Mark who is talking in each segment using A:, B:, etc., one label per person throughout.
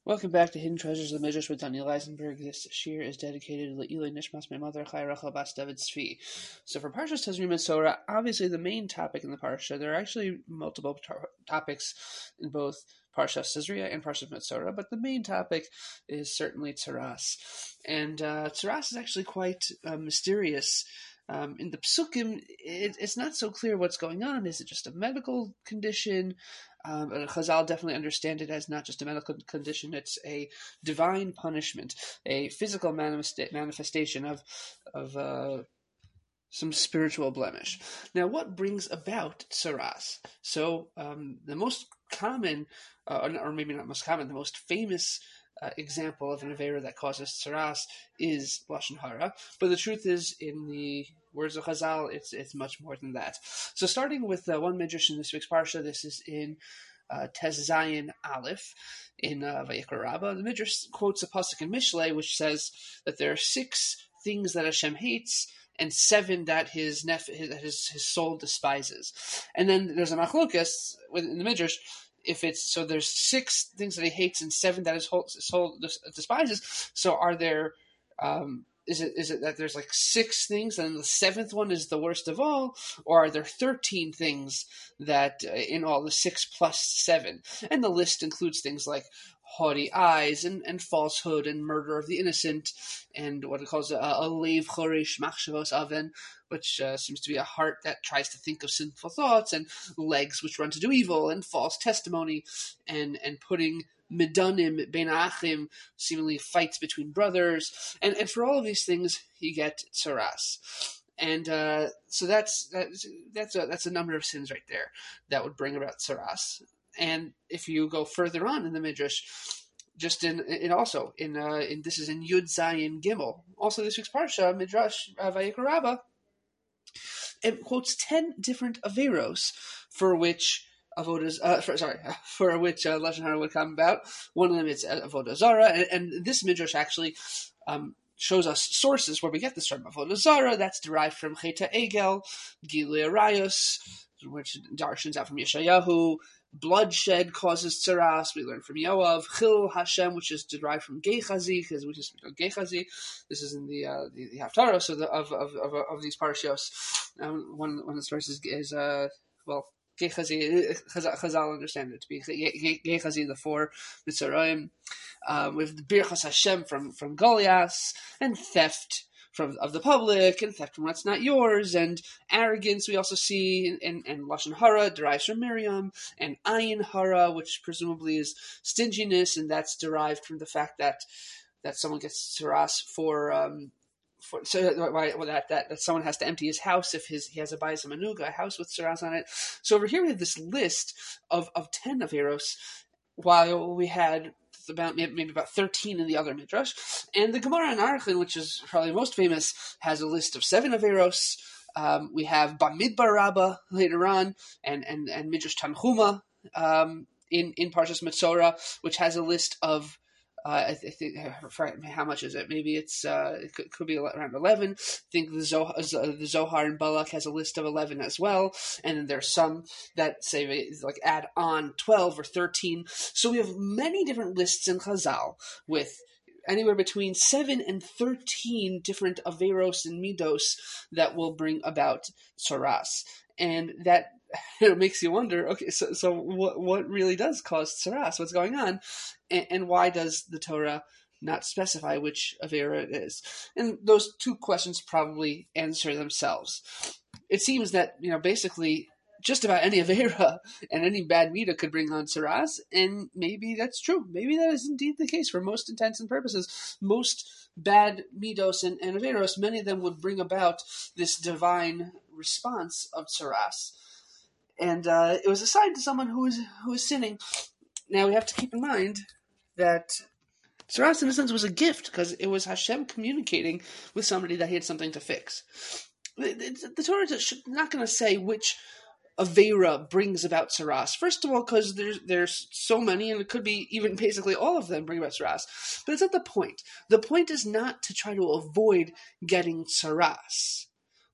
A: Welcome back to Hidden Treasures of the Midrash with Daniel Eisenberg. This shir is dedicated to Le'ilai Nishmas, my mother, Chai Rachel Bas David Tzvi. So for Parshas Tazrim Metzora, obviously the main topic in the Parsha, there are actually multiple topics in both Parshas Tazria and Parshas Metzora, but the main topic is certainly Tzaras. And Tzaras is actually quite mysterious. In the Psukim, it's not so clear what's going on. Is it just a medical condition? Chazal definitely understand it as not just a medical condition, it's a divine punishment, a physical manifestation of some spiritual blemish. Now, what brings about tsaras? So, the most common, or maybe not most common, the most famous example of an Avera that causes tsaras is Lashon Hara. But the truth is, in the words of Chazal, it's much more than that. So starting with one midrash in this week's Parsha, this is in Tes Zayin Aleph in Vayikra Rabbah. The midrash quotes a pasuk in Mishlei which says that there are 6 things that Hashem hates and 7 that his soul despises. And then there's a machlokas in the midrash. If it's so, there's 6 things that he hates and 7 that his soul despises. So are there? Is it that there's like 6 things and the 7th one is the worst of all, or are there 13 things that in all, the 6 plus 7? And the list includes things like haughty eyes and falsehood and murder of the innocent and what it calls a leiv choresh machshavos aven, which seems to be a heart that tries to think of sinful thoughts, and legs which run to do evil, and false testimony, and putting Midanim, Ben Achim, seemingly fights between brothers, and for all of these things, you get tsaras, and so that's a number of sins right there that would bring about tsaras. And if you go further on in the midrash, just in this is in Yud Zayin Gimel, also this week's parsha midrash Vayikra Rabbah, it quotes 10 different averos for which for which Lashon Hara would come about. One of them is Avodah Zarah, and this midrash actually shows us sources where we get this term Avodah Zarah. That's derived from Cheta Egel, Gilui Arayos, which darshans out from Yeshayahu. Bloodshed causes tsaras. We learn from Yoav. Chil Hashem, which is derived from Gechazi, which is Gechazi. This is in the Haftarah of ththese parshios. One of the sources is Gechazi. Chazal understand it to be Gechazi, the 4 Mitzrayim, with the Birchas Hashem from Goliath, and theft of the public, and theft from what's not yours, and arrogance we also see, and Lashon Hara derives from Miriam, and Ayin Hara, which presumably is stinginess, and that's derived from the fact that someone gets tsaras that someone has to empty his house if he has a bayis manuga, a house with tsaras on it. So over here we have this list of 10 averos, while we had maybe about 13 in the other midrash. And the Gemara in Arachin, which is probably most famous, has a list of 7 averos. We have Bamidbar Rabbah later on, and Midrash Tanchuma in Parshas Metzora, which has a list of I think, how much is it? Maybe it could be around 11. I think the Zohar in Balak has a list of 11 as well. And then there's some that say like add on 12 or 13. So we have many different lists in Chazal with anywhere between 7 and 13 different averos and midos that will bring about tsaras. And that makes you wonder, okay, so what really does cause tsaras? What's going on? And why does the Torah not specify which avera it is? And those 2 questions probably answer themselves. It seems that, basically just about any avera and any bad midah could bring on tsaras, and maybe that's true. Maybe that is indeed the case for most intents and purposes. Most bad midos and averos, many of them would bring about this divine response of tsaras. And it was assigned to someone who was sinning. Now we have to keep in mind that tsaras, in a sense, was a gift, because it was Hashem communicating with somebody that he had something to fix. The Torah is not going to say which avera brings about tsaras. First of all, because there's so many, and it could be even basically all of them bring about tsaras. But it's not the point. The point is not to try to avoid getting tsaras.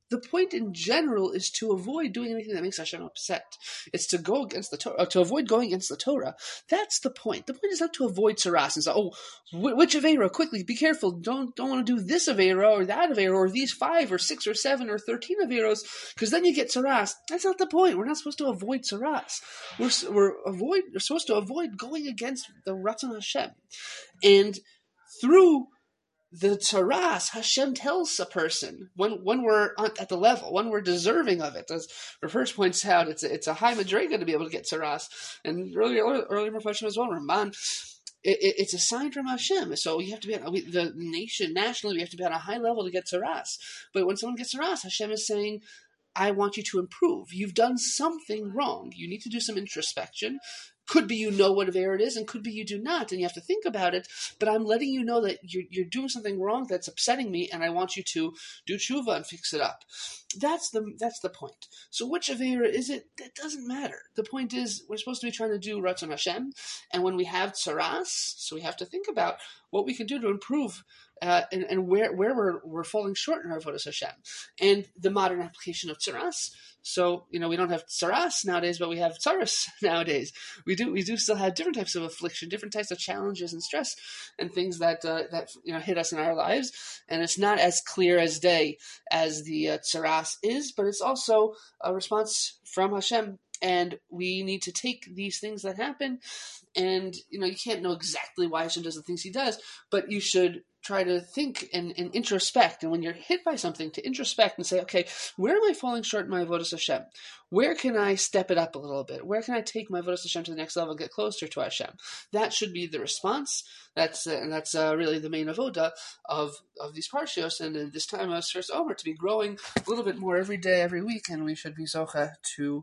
A: The point in general is to avoid doing anything that makes Hashem upset. It's to go against the Torah, to avoid going against the Torah. That's the point. The point is not to avoid tsaras and say, which Aveira, quickly, be careful, don't want to do this Aveira or that Aveira or these 5 or 6 or 7 or 13 Aveiros, because then you get tsaras. That's not the point. We're not supposed to avoid tsaras. We're supposed to avoid going against the Ratzon Hashem. And through the tsaras, Hashem tells a person when we're at the level, when we're deserving of it. As Rav points out, it's a high madrega to be able to get tsaras, and earlier profession as well, Ramban. It's a sign from Hashem. So you have to be the nation nationally. We have to be on a high level to get tsaras. But when someone gets tsaras, Hashem is saying, I want you to improve. You've done something wrong. You need to do some introspection. Could be you know what Aveira it is, and could be you do not, and you have to think about it. But I'm letting you know that you're doing something wrong that's upsetting me, and I want you to do tshuva and fix it up. That's the point. So which Aveira is it? That doesn't matter. The point is we're supposed to be trying to do Ratzon Hashem, and when we have tsaras, so we have to think about what we can do to improve. And where we're falling short in our avodas Hashem, and the modern application of tsaras. So we don't have tsaras nowadays, but we have tsaras nowadays. We do still have different types of affliction, different types of challenges and stress, and things that hit us in our lives. And it's not as clear as day as the tsaras is, but it's also a response from Hashem. And we need to take these things that happen, and you can't know exactly why Hashem does the things He does, but you should try to think and introspect. And when you're hit by something, to introspect and say, okay, where am I falling short in my avodas Hashem? Where can I step it up a little bit? Where can I take my avodas Hashem to the next level, get closer to Hashem? That should be the response. That's really the main avoda of these parshios, and in this time of Sfiras Omer, to be growing a little bit more every day, every week, and we should be zocha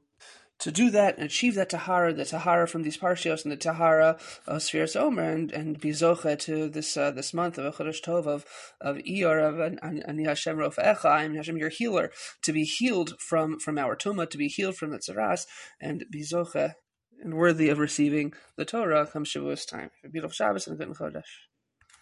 A: to do that and achieve that the tahara from these parshios, and the tahara of Sfiras Omer, and be zocha to this month of a Chodesh Tov of Iyar, of Ani Hashem Rofecha, I'm Hashem your healer, to be healed from our tuma, to be healed from the tzaras, and be zocha and worthy of receiving the Torah come Shavuos time. A beautiful Shabbos and a good Chodesh.